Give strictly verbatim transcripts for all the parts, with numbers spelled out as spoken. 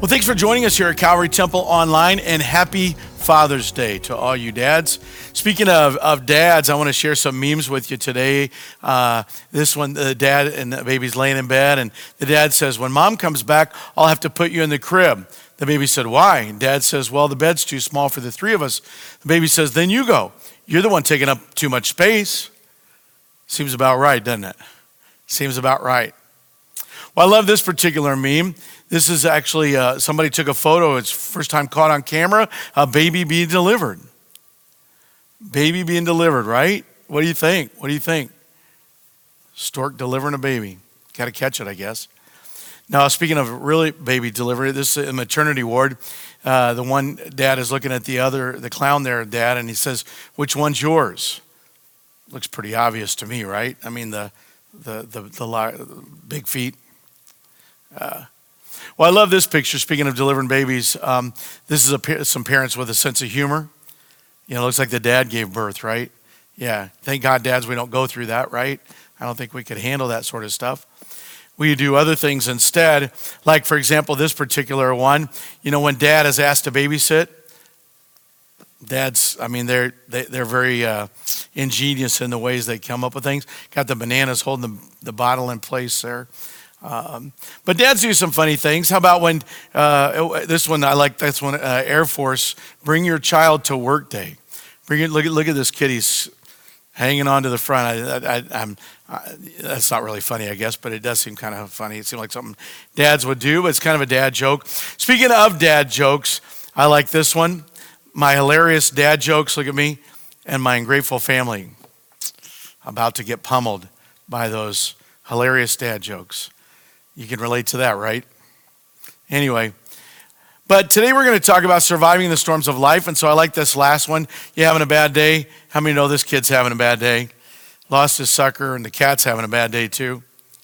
Well, thanks for joining us here at Calvary Temple Online, and happy Father's Day to all you dads. Speaking of, of dads, I want to share some memes with you today. Uh, this one, the dad and the baby's laying in bed, and the dad says, when mom comes back, I'll have to put you in the crib. The baby said, why? And dad says, well, the bed's too small for the three of us. The baby says, then you go. You're the one taking up too much space. Seems about right, doesn't it? Seems about right. Well, I love this particular meme. This is actually, uh, somebody took a photo. It's first time caught on camera, a baby being delivered. Baby being delivered, right? What do you think? What do you think? Stork delivering a baby. Got to catch it, I guess. Now, speaking of really baby delivery, this is a maternity ward. Uh, the one dad is looking at the other, the clown there, dad, and he says, which one's yours? Looks pretty obvious to me, right? I mean, the the the, the, the big feet. Uh, well, I love this picture. Speaking of delivering babies, um, this is a, some parents with a sense of humor. You know, it looks like the dad gave birth, right? Yeah, thank God, dads, we don't go through that, right? I don't think we could handle that sort of stuff. We do other things instead, like, for example, this particular one. You know, when dad is asked to babysit, dads, I mean, they're they, they're very uh, ingenious in the ways they come up with things. Got the bananas holding the, the bottle in place there. Um, but dads do some funny things. How about when, uh, this one, I like this one, uh, Air Force, bring your child to work day. Bring it, look at, look at this kid, he's hanging on to the front. I, I, I'm, I, that's not really funny, I guess, but it does seem kind of funny. It seems like something dads would do, but it's kind of a dad joke. Speaking of dad jokes, I like this one. My hilarious dad jokes, look at me, and my ungrateful family. About to get pummeled by those hilarious dad jokes. You can relate to that, right? Anyway, but today we're going to talk about surviving the storms of life. And so I like this last one. You having a bad day? How many know this kid's having a bad day? Lost his sucker, and the cat's having a bad day too.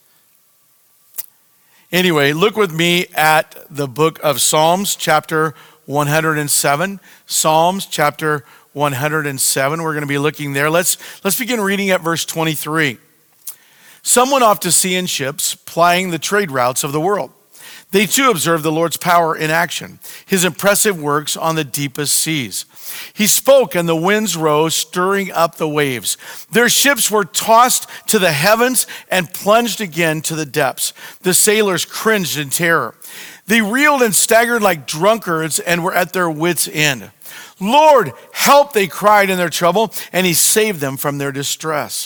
Anyway, look with me at the book of Psalms, chapter one hundred seven. Psalms, chapter one hundred seven. We're going to be looking there. Let's, let's begin reading at verse twenty-three. Some went off to sea in ships, plying the trade routes of the world. They too observed the Lord's power in action, his impressive works on the deepest seas. He spoke and the winds rose, stirring up the waves. Their ships were tossed to the heavens and plunged again to the depths. The sailors cringed in terror. They reeled and staggered like drunkards and were at their wits' end. Lord, help, they cried in their trouble, and he saved them from their distress.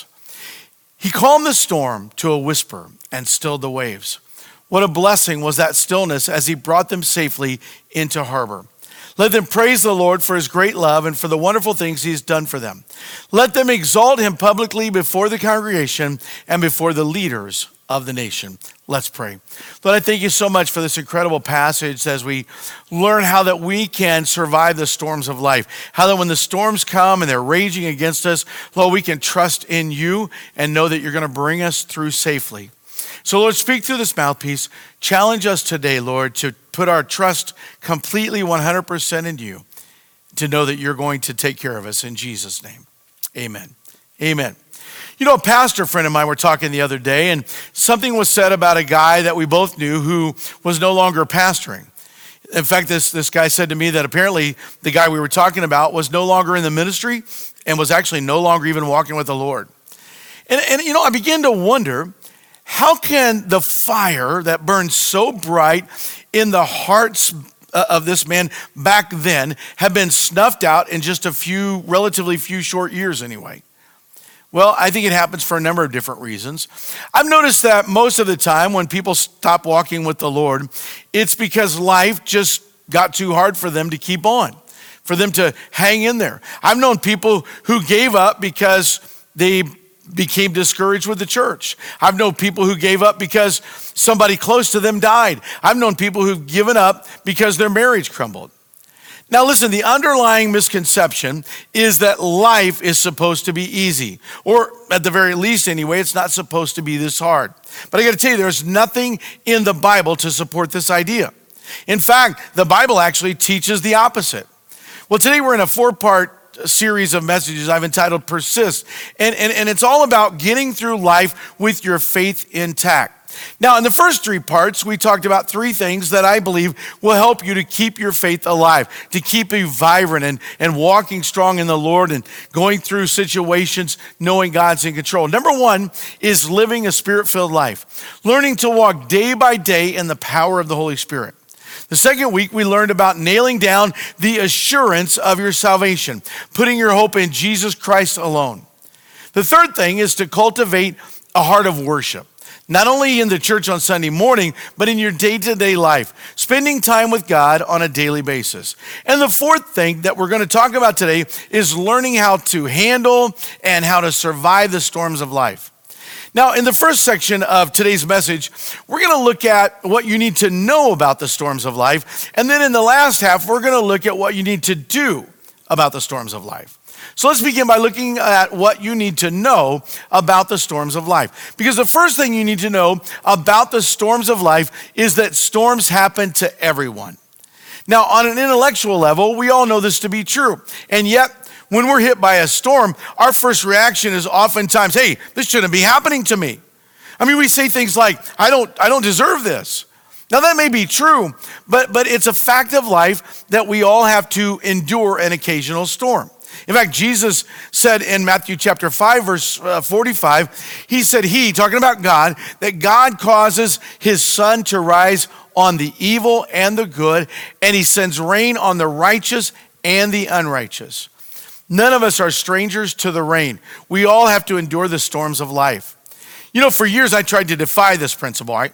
He calmed the storm to a whisper and stilled the waves. What a blessing was that stillness as he brought them safely into harbor. Let them praise the Lord for his great love and for the wonderful things he's done for them. Let them exalt him publicly before the congregation and before the leaders of the nation. Let's pray. Lord, I thank you so much for this incredible passage as we learn how that we can survive the storms of life. How that when the storms come and they're raging against us, Lord, we can trust in you and know that you're going to bring us through safely. So Lord, speak through this mouthpiece. Challenge us today, Lord, to put our trust completely one hundred percent in you, to know that you're going to take care of us in Jesus' name. Amen. Amen. You know, a pastor friend of mine were talking the other day, and something was said about a guy that we both knew who was no longer pastoring. In fact, this, this guy said to me that apparently the guy we were talking about was no longer in the ministry and was actually no longer even walking with the Lord. And, and you know, I began to wonder, how can the fire that burned so bright in the hearts of this man back then have been snuffed out in just a few, relatively few short years anyway? Well, I think it happens for a number of different reasons. I've noticed that most of the time when people stop walking with the Lord, it's because life just got too hard for them to keep on, for them to hang in there. I've known people who gave up because they became discouraged with the church. I've known people who gave up because somebody close to them died. I've known people who've given up because their marriage crumbled. Now listen, the underlying misconception is that life is supposed to be easy, or at the very least anyway, it's not supposed to be this hard. But I gotta tell you, there's nothing in the Bible to support this idea. In fact, the Bible actually teaches the opposite. Well, today we're in a four-part series of messages I've entitled Persist, and, and, and it's all about getting through life with your faith intact. Now, in the first three parts, we talked about three things that I believe will help you to keep your faith alive, to keep you vibrant and, and walking strong in the Lord and going through situations knowing God's in control. Number one is living a spirit-filled life, learning to walk day by day in the power of the Holy Spirit. The second week, we learned about nailing down the assurance of your salvation, putting your hope in Jesus Christ alone. The third thing is to cultivate a heart of worship. Not only in the church on Sunday morning, but in your day-to-day life, spending time with God on a daily basis. And the fourth thing that we're going to talk about today is learning how to handle and how to survive the storms of life. Now, in the first section of today's message, we're going to look at what you need to know about the storms of life. And then in the last half, we're going to look at what you need to do about the storms of life. So let's begin by looking at what you need to know about the storms of life. Because the first thing you need to know about the storms of life is that storms happen to everyone. Now, on an intellectual level, we all know this to be true. And yet, when we're hit by a storm, our first reaction is oftentimes, hey, this shouldn't be happening to me. I mean, we say things like, I don't, I don't deserve this. Now, that may be true, but, but it's a fact of life that we all have to endure an occasional storm. In fact, Jesus said in Matthew chapter five, verse forty-five, he said, he, talking about God, that God causes his sun to rise on the evil and the good, and he sends rain on the righteous and the unrighteous. None of us are strangers to the rain. We all have to endure the storms of life. You know, for years I tried to defy this principle. I,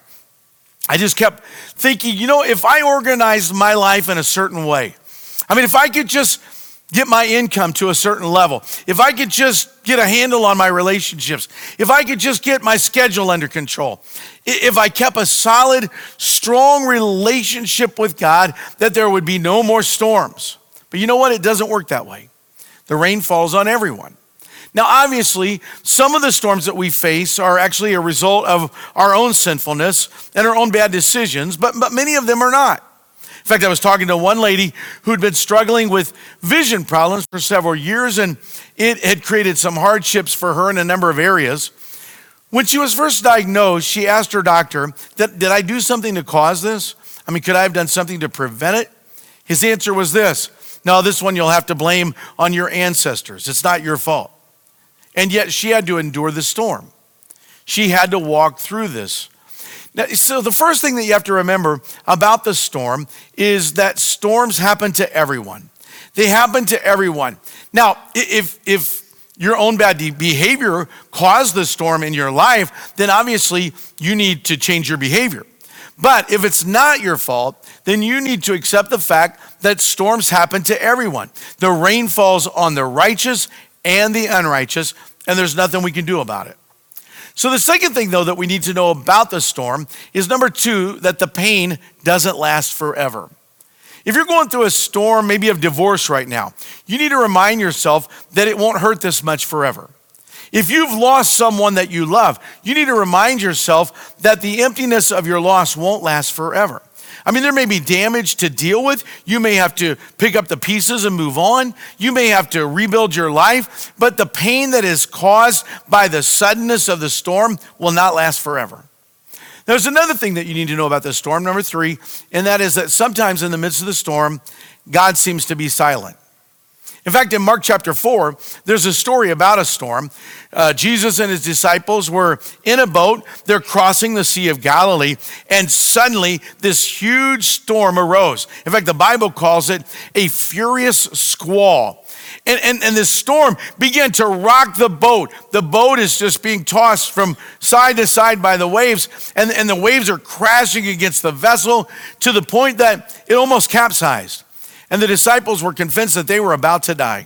I just kept thinking, you know, if I organized my life in a certain way, I mean, if I could just get my income to a certain level, if I could just get a handle on my relationships, if I could just get my schedule under control, if I kept a solid, strong relationship with God, that there would be no more storms. But you know what? It doesn't work that way. The rain falls on everyone. Now, obviously, some of the storms that we face are actually a result of our own sinfulness and our own bad decisions, but, but many of them are not. In fact, I was talking to one lady who'd been struggling with vision problems for several years, and it had created some hardships for her in a number of areas. When she was first diagnosed, she asked her doctor, did, did I do something to cause this? I mean, could I have done something to prevent it? His answer was this: no, this one you'll have to blame on your ancestors. It's not your fault. And yet she had to endure the storm. She had to walk through this. Now, so the first thing that you have to remember about the storm is that storms happen to everyone. They happen to everyone. Now, if if your own bad behavior caused the storm in your life, then obviously you need to change your behavior. But if it's not your fault, then you need to accept the fact that storms happen to everyone. The rain falls on the righteous and the unrighteous, and there's nothing we can do about it. So the second thing, though, that we need to know about the storm is, number two, that the pain doesn't last forever. If you're going through a storm, maybe of divorce right now, you need to remind yourself that it won't hurt this much forever. If you've lost someone that you love, you need to remind yourself that the emptiness of your loss won't last forever. I mean, there may be damage to deal with. You may have to pick up the pieces and move on. You may have to rebuild your life, but the pain that is caused by the suddenness of the storm will not last forever. There's another thing that you need to know about the storm, number three, and that is that sometimes in the midst of the storm, God seems to be silent. In fact, in Mark chapter four, there's a story about a storm. Uh, Jesus and his disciples were in a boat. They're crossing the Sea of Galilee, and suddenly this huge storm arose. In fact, the Bible calls it a furious squall. And, and, and this storm began to rock the boat. The boat is just being tossed from side to side by the waves, and, and the waves are crashing against the vessel to the point that it almost capsized. And the disciples were convinced that they were about to die.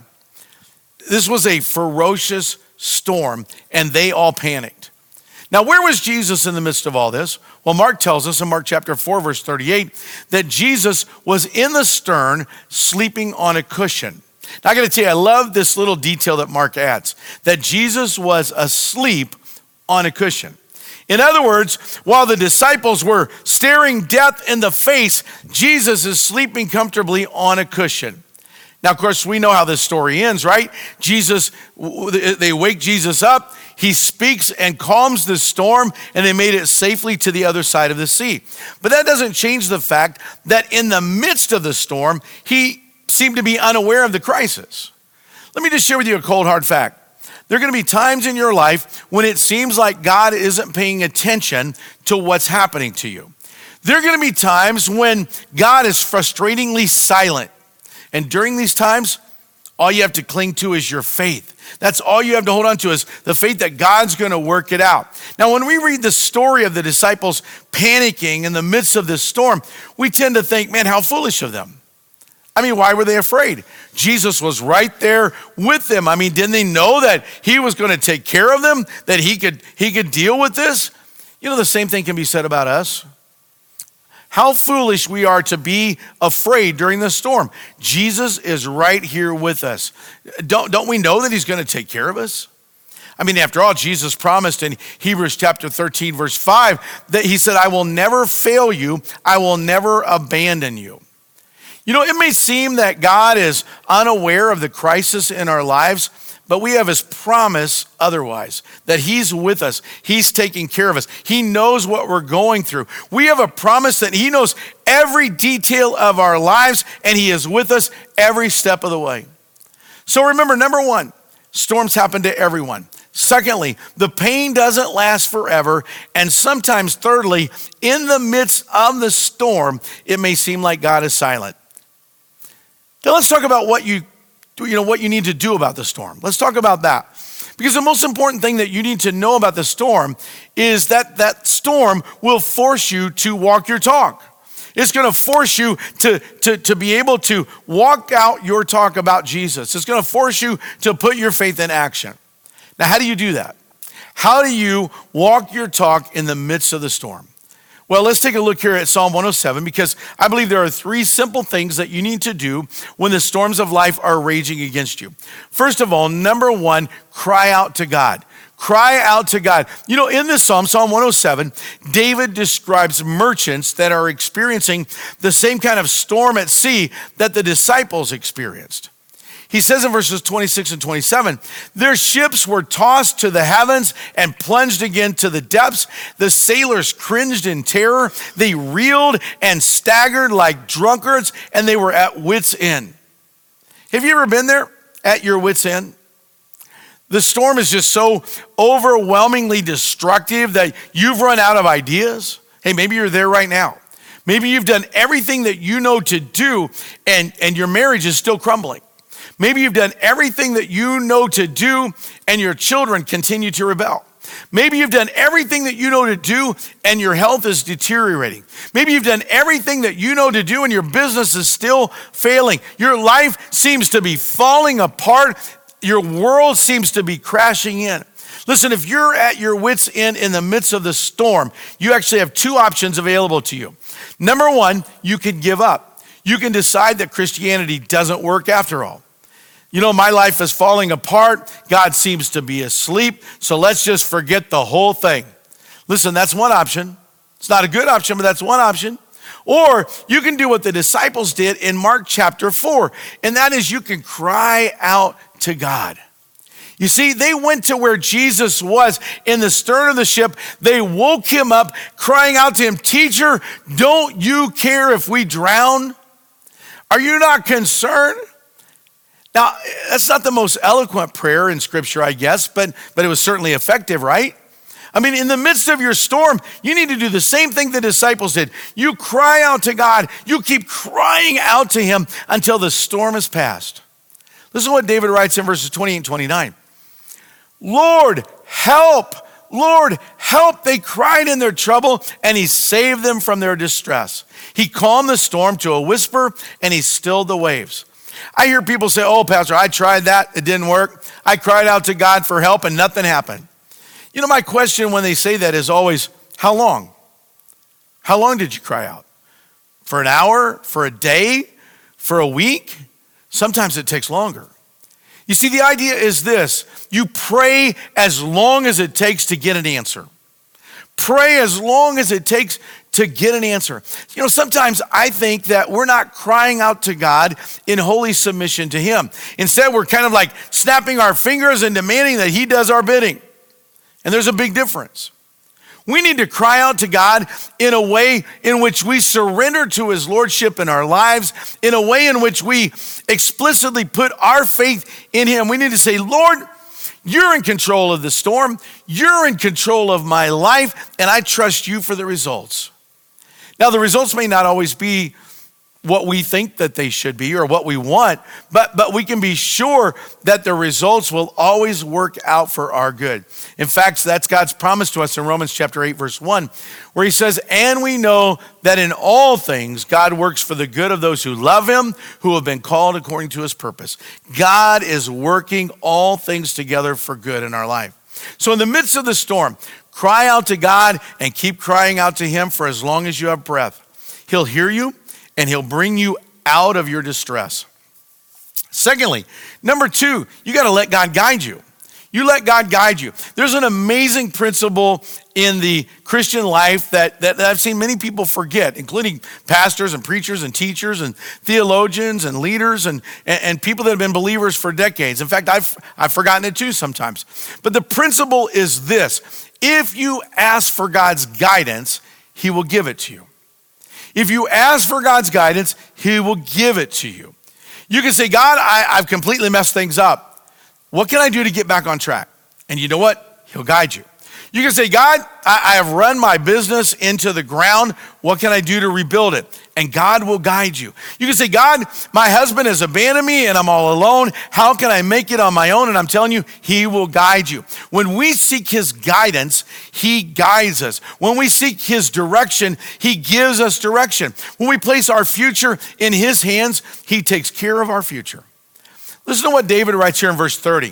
This was a ferocious storm, and they all panicked. Now, where was Jesus in the midst of all this? Well, Mark tells us in Mark chapter four, verse thirty-eight, that Jesus was in the stern, sleeping on a cushion. Now, I got to tell you, I love this little detail that Mark adds, that Jesus was asleep on a cushion. In other words, while the disciples were staring death in the face, Jesus is sleeping comfortably on a cushion. Now, of course, we know how this story ends, right? Jesus, they wake Jesus up. He speaks and calms the storm, and they made it safely to the other side of the sea. But that doesn't change the fact that in the midst of the storm, he seemed to be unaware of the crisis. Let me just share with you a cold, hard fact. There are going to be times in your life when it seems like God isn't paying attention to what's happening to you. There are going to be times when God is frustratingly silent. And during these times, all you have to cling to is your faith. That's all you have to hold on to is the faith that God's going to work it out. Now, when we read the story of the disciples panicking in the midst of this storm, we tend to think, man, how foolish of them. I mean, why were they afraid? Jesus was right there with them. I mean, didn't they know that he was going to take care of them, that he could, he could deal with this? You know, the same thing can be said about us. How foolish we are to be afraid during the storm. Jesus is right here with us. Don't, don't we know that he's going to take care of us? I mean, after all, Jesus promised in Hebrews chapter thirteen, verse five, that he said, I will never fail you. I will never abandon you. You know, it may seem that God is unaware of the crisis in our lives, but we have his promise otherwise, that he's with us. He's taking care of us. He knows what we're going through. We have a promise that he knows every detail of our lives, and he is with us every step of the way. So remember, number one, storms happen to everyone. Secondly, the pain doesn't last forever. And sometimes, thirdly, in the midst of the storm, it may seem like God is silent. Now let's talk about what you, you know, what you need to do about the storm. Let's talk about that. Because the most important thing that you need to know about the storm is that that storm will force you to walk your talk. It's going to force you to, to, to be able to walk out your talk about Jesus. It's going to force you to put your faith in action. Now, how do you do that? How do you walk your talk in the midst of the storm? Well, let's take a look here at Psalm one oh seven, because I believe there are three simple things that you need to do when the storms of life are raging against you. First of all, number one, cry out to God. Cry out to God. You know, in this Psalm, Psalm one oh seven, David describes merchants that are experiencing the same kind of storm at sea that the disciples experienced. He says in verses twenty-six and twenty-seven, their ships were tossed to the heavens and plunged again to the depths. The sailors cringed in terror. They reeled and staggered like drunkards, and they were at wit's end. Have you ever been there at your wit's end? The storm is just so overwhelmingly destructive that you've run out of ideas. Hey, maybe you're there right now. Maybe you've done everything that you know to do, and, and your marriage is still crumbling. Maybe you've done everything that you know to do and your children continue to rebel. Maybe you've done everything that you know to do and your health is deteriorating. Maybe you've done everything that you know to do and your business is still failing. Your life seems to be falling apart. Your world seems to be crashing in. Listen, if you're at your wit's end in the midst of the storm, you actually have two options available to you. Number one, you can give up. You can decide that Christianity doesn't work after all. You know, my life is falling apart. God seems to be asleep. So let's just forget the whole thing. Listen, that's one option. It's not a good option, but that's one option. Or you can do what the disciples did in Mark chapter four. And that is you can cry out to God. You see, they went to where Jesus was in the stern of the ship. They woke him up, crying out to him, "Teacher, don't you care if we drown? Are you not concerned?" Now, that's not the most eloquent prayer in Scripture, I guess, but, but it was certainly effective, right? I mean, in the midst of your storm, you need to do the same thing the disciples did. You cry out to God. You keep crying out to him until the storm is past. Listen to what David writes in verses twenty-eight and twenty-nine. Lord, help. Lord, help. They cried in their trouble, and he saved them from their distress. He calmed the storm to a whisper, and he stilled the waves. I hear people say, "Oh, Pastor, I tried that. It didn't work. I cried out to God for help and nothing happened." You know, my question when they say that is always, how long? How long did you cry out? For an hour? For a day? For a week? Sometimes it takes longer. You see, the idea is this. You pray as long as it takes to get an answer. Pray as long as it takes to get an answer. You know, sometimes I think that we're not crying out to God in holy submission to him. Instead, we're kind of like snapping our fingers and demanding that he does our bidding. And there's a big difference. We need to cry out to God in a way in which we surrender to his lordship in our lives, in a way in which we explicitly put our faith in him. We need to say, Lord, you're in control of the storm. You're in control of my life, and I trust you for the results. Now, the results may not always be what we think that they should be or what we want, but, but we can be sure that the results will always work out for our good. In fact, that's God's promise to us in Romans chapter eight, verse one, where he says, and we know that in all things God works for the good of those who love him, who have been called according to his purpose. God is working all things together for good in our life. So in the midst of the storm, cry out to God and keep crying out to him for as long as you have breath. He'll hear you, and he'll bring you out of your distress. Secondly, number two, you got to let God guide you. You let God guide you. There's an amazing principle in the Christian life that, that, that I've seen many people forget, including pastors and preachers and teachers and theologians and leaders and, and, and people that have been believers for decades. In fact, I've, I've forgotten it too sometimes. But the principle is this: if you ask for God's guidance, he will give it to you. If you ask for God's guidance, he will give it to you. You can say, God, I, I've completely messed things up. What can I do to get back on track? And you know what? He'll guide you. You can say, God, I, I have run my business into the ground. What can I do to rebuild it? And God will guide you. You can say, God, my husband has abandoned me and I'm all alone. How can I make it on my own? And I'm telling you, he will guide you. When we seek his guidance, he guides us. When we seek his direction, he gives us direction. When we place our future in his hands, he takes care of our future. Listen to what David writes here in verse thirty.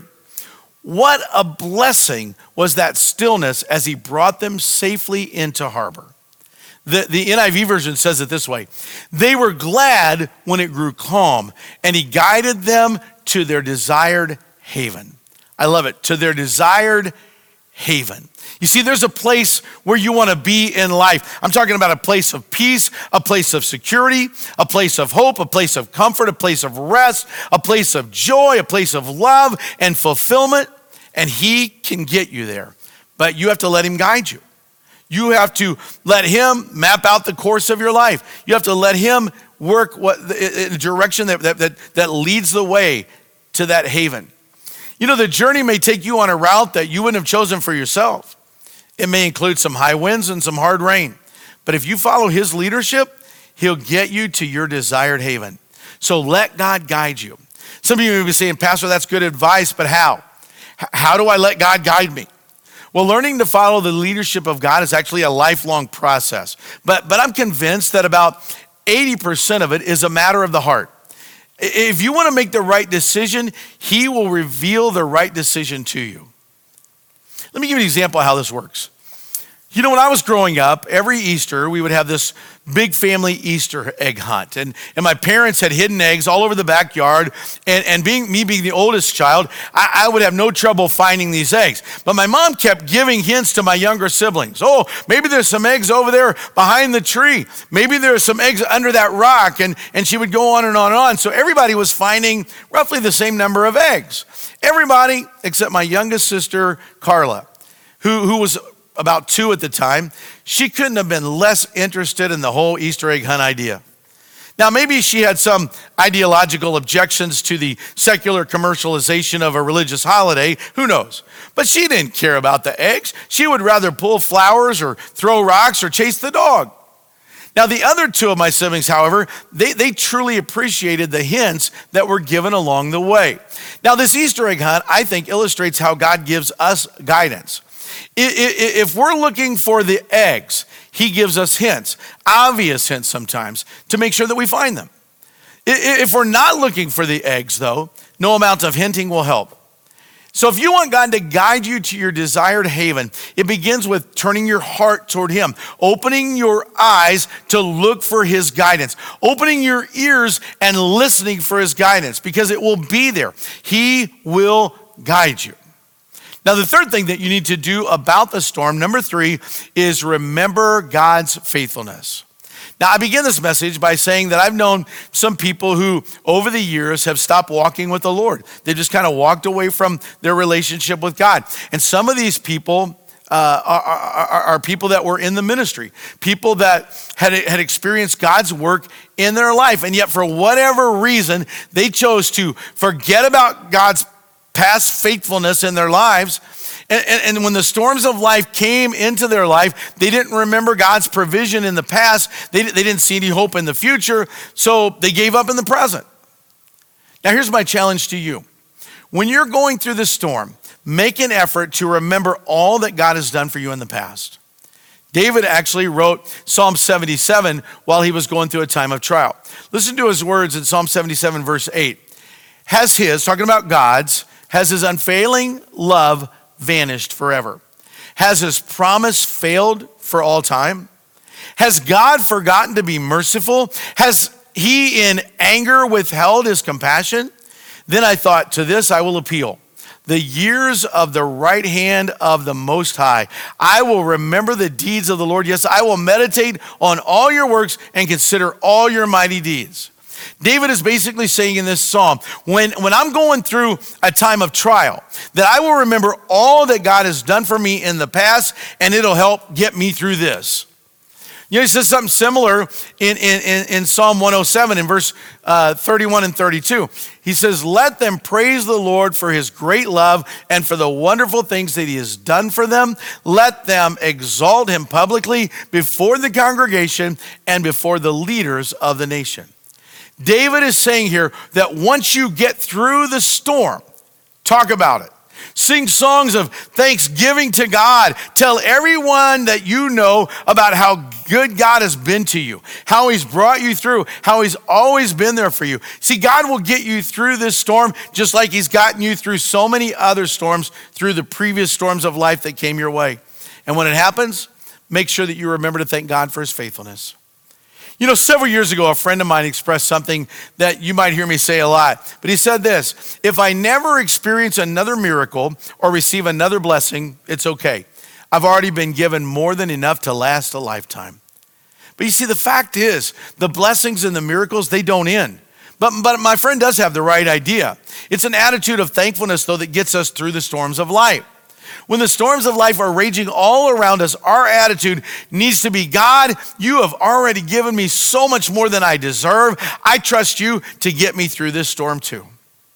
What a blessing was that stillness as he brought them safely into harbor. The, the N I V version says it this way: they were glad when it grew calm, and he guided them to their desired haven. I love it, to their desired haven. You see, there's a place where you want to be in life. I'm talking about a place of peace, a place of security, a place of hope, a place of comfort, a place of rest, a place of joy, a place of love and fulfillment. And he can get you there, but you have to let him guide you. You have to let him map out the course of your life. You have to let him work what in a direction that, that, that, that leads the way to that haven. You know, the journey may take you on a route that you wouldn't have chosen for yourself. It may include some high winds and some hard rain. But if you follow his leadership, he'll get you to your desired haven. So let God guide you. Some of you may be saying, Pastor, that's good advice, but how? How do I let God guide me? Well, learning to follow the leadership of God is actually a lifelong process. But, but I'm convinced that about eighty percent of it is a matter of the heart. If you want to make the right decision, he will reveal the right decision to you. Let me give you an example of how this works. You know, when I was growing up, every Easter, we would have this big family Easter egg hunt. And, and my parents had hidden eggs all over the backyard. And, and being me being the oldest child, I, I would have no trouble finding these eggs. But my mom kept giving hints to my younger siblings. Oh, maybe there's some eggs over there behind the tree. Maybe there's some eggs under that rock. And, and she would go on and on and on. So everybody was finding roughly the same number of eggs. Everybody except my youngest sister, Carla, who, who was about two at the time. She couldn't have been less interested in the whole Easter egg hunt idea. Now, maybe she had some ideological objections to the secular commercialization of a religious holiday, who knows? But she didn't care about the eggs. She would rather pull flowers or throw rocks or chase the dog. Now, the other two of my siblings, however, they, they truly appreciated the hints that were given along the way. Now, this Easter egg hunt, I think, illustrates how God gives us guidance. If we're looking for the eggs, he gives us hints, obvious hints sometimes, to make sure that we find them. If we're not looking for the eggs, though, no amount of hinting will help. So if you want God to guide you to your desired haven, it begins with turning your heart toward him, opening your eyes to look for his guidance, opening your ears and listening for his guidance, because it will be there. He will guide you. Now, the third thing that you need to do about the storm, number three, is remember God's faithfulness. Now, I begin this message by saying that I've known some people who, over the years, have stopped walking with the Lord. They just kind of walked away from their relationship with God. And some of these people uh, are, are, are people that were in the ministry, people that had, had experienced God's work in their life. And yet, for whatever reason, they chose to forget about God's past faithfulness in their lives. And, and, and when the storms of life came into their life, they didn't remember God's provision in the past. They, they didn't see any hope in the future, so they gave up in the present. Now, here's my challenge to you. When you're going through the storm, make an effort to remember all that God has done for you in the past. David actually wrote Psalm seventy-seven while he was going through a time of trial. Listen to his words in Psalm seventy-seven, verse eight. Has his, talking about God's, has his unfailing love vanished forever? Has his promise failed for all time? Has God forgotten to be merciful? Has he in anger withheld his compassion? Then I thought, to this I will appeal. The years of the right hand of the Most High. I will remember the deeds of the Lord. Yes, I will meditate on all your works and consider all your mighty deeds. David is basically saying in this psalm, when, when I'm going through a time of trial, that I will remember all that God has done for me in the past, and it'll help get me through this. You know, he says something similar in, in, in Psalm one oh seven in verse uh, thirty-one and thirty-two. He says, let them praise the Lord for his great love and for the wonderful things that he has done for them. Let them exalt him publicly before the congregation and before the leaders of the nation. David is saying here that once you get through the storm, talk about it. Sing songs of thanksgiving to God. Tell everyone that you know about how good God has been to you, how he's brought you through, how he's always been there for you. See, God will get you through this storm just like he's gotten you through so many other storms, through the previous storms of life that came your way. And when it happens, make sure that you remember to thank God for his faithfulness. You know, several years ago, a friend of mine expressed something that you might hear me say a lot, but he said this: if I never experience another miracle or receive another blessing, it's okay. I've already been given more than enough to last a lifetime. But you see, the fact is, the blessings and the miracles, they don't end. But, but my friend does have the right idea. It's an attitude of thankfulness, though, that gets us through the storms of life. When the storms of life are raging all around us, our attitude needs to be, God, you have already given me so much more than I deserve. I trust you to get me through this storm too.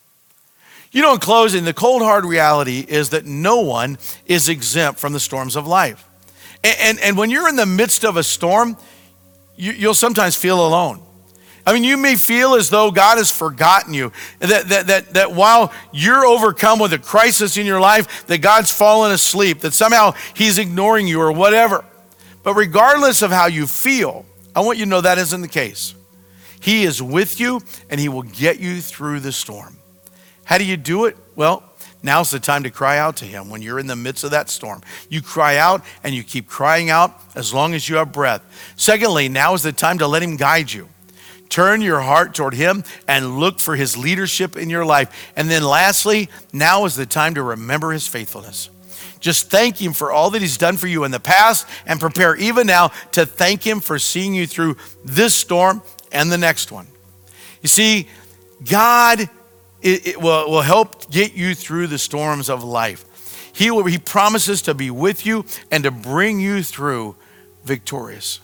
You know, in closing, the cold hard reality is that no one is exempt from the storms of life. And, and, and when you're in the midst of a storm, you, you'll sometimes feel alone. I mean, you may feel as though God has forgotten you, that, that, that, that while you're overcome with a crisis in your life, that God's fallen asleep, that somehow he's ignoring you or whatever. But regardless of how you feel, I want you to know that isn't the case. He is with you and he will get you through the storm. How do you do it? Well, now's the time to cry out to him when you're in the midst of that storm. You cry out and you keep crying out as long as you have breath. Secondly, now is the time to let him guide you. Turn your heart toward him and look for his leadership in your life. And then lastly, now is the time to remember his faithfulness. Just thank him for all that he's done for you in the past and prepare even now to thank him for seeing you through this storm and the next one. You see, God it, it will, will help get you through the storms of life. He will, he promises to be with you and to bring you through victorious.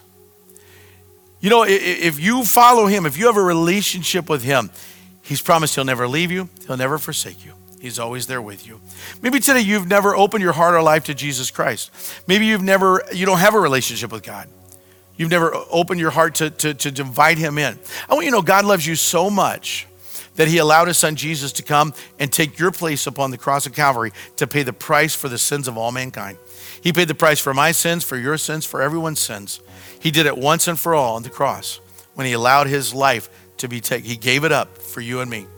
You know, if you follow him, if you have a relationship with him, he's promised he'll never leave you. He'll never forsake you. He's always there with you. Maybe today you've never opened your heart or life to Jesus Christ. Maybe you've never, you don't have a relationship with God. You've never opened your heart to, to, to invite him in. I want you to know God loves you so much that he allowed his son Jesus to come and take your place upon the cross of Calvary to pay the price for the sins of all mankind. He paid the price for my sins, for your sins, for everyone's sins. He did it once and for all on the cross when he allowed his life to be taken. He gave it up for you and me.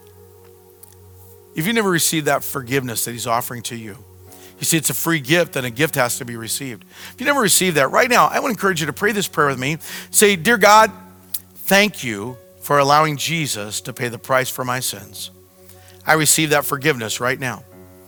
If you never received that forgiveness that he's offering to you, you see, it's a free gift and a gift has to be received. If you never received that, right now, I want to encourage you to pray this prayer with me. Say, dear God, thank you for allowing Jesus to pay the price for my sins. I receive that forgiveness right now.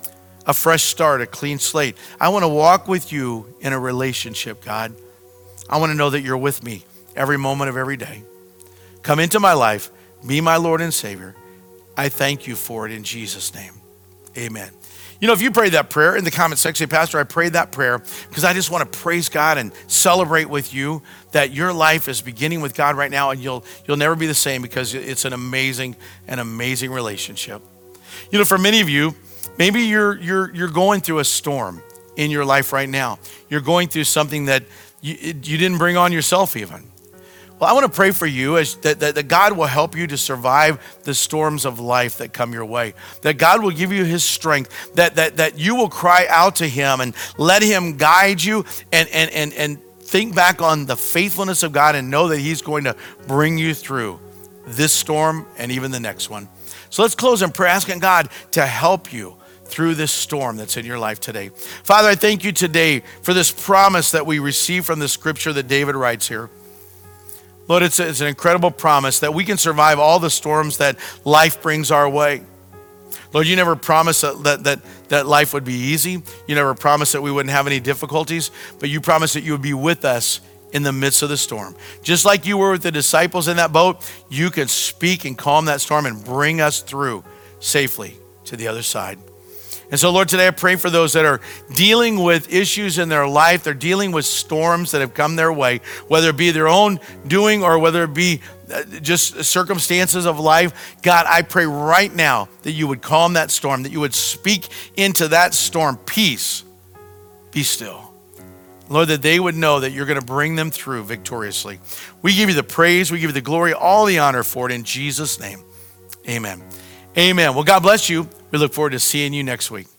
a fresh start, a clean slate. I want to walk with you in a relationship, God. I want to know that you're with me every moment of every day. Come into my life, be my Lord and Savior. I thank you for it in Jesus' name. Amen. You know, if you prayed that prayer in the comment section, say, Pastor, I prayed that prayer because I just want to praise God and celebrate with you that your life is beginning with God right now, and you'll you'll never be the same because it's an amazing, an amazing relationship. You know, for many of you, maybe you're you're you're going through a storm in your life right now. You're going through something that you, you didn't bring on yourself even. Well, I want to pray for you as that, that, that God will help you to survive the storms of life that come your way. That God will give you his strength, that that that you will cry out to him and let him guide you and and and and think back on the faithfulness of God and know that he's going to bring you through this storm and even the next one. So let's close in prayer, asking God to help you through this storm that's in your life today. Father, I thank you today for this promise that we receive from the scripture that David writes here. Lord, it's, a, it's an incredible promise that we can survive all the storms that life brings our way. Lord, you never promised that, that, that, that life would be easy. You never promised that we wouldn't have any difficulties, but you promised that you would be with us in the midst of the storm. Just like you were with the disciples in that boat, you can speak and calm that storm and bring us through safely to the other side. And so, Lord, today I pray for those that are dealing with issues in their life. They're dealing with storms that have come their way, whether it be their own doing or whether it be just circumstances of life. God, I pray right now that you would calm that storm, that you would speak into that storm, peace, be still. Lord, that they would know that you're going to bring them through victoriously. We give you the praise, we give you the glory, all the honor for it in Jesus' name. Amen. Amen. Well, God bless you. We look forward to seeing you next week.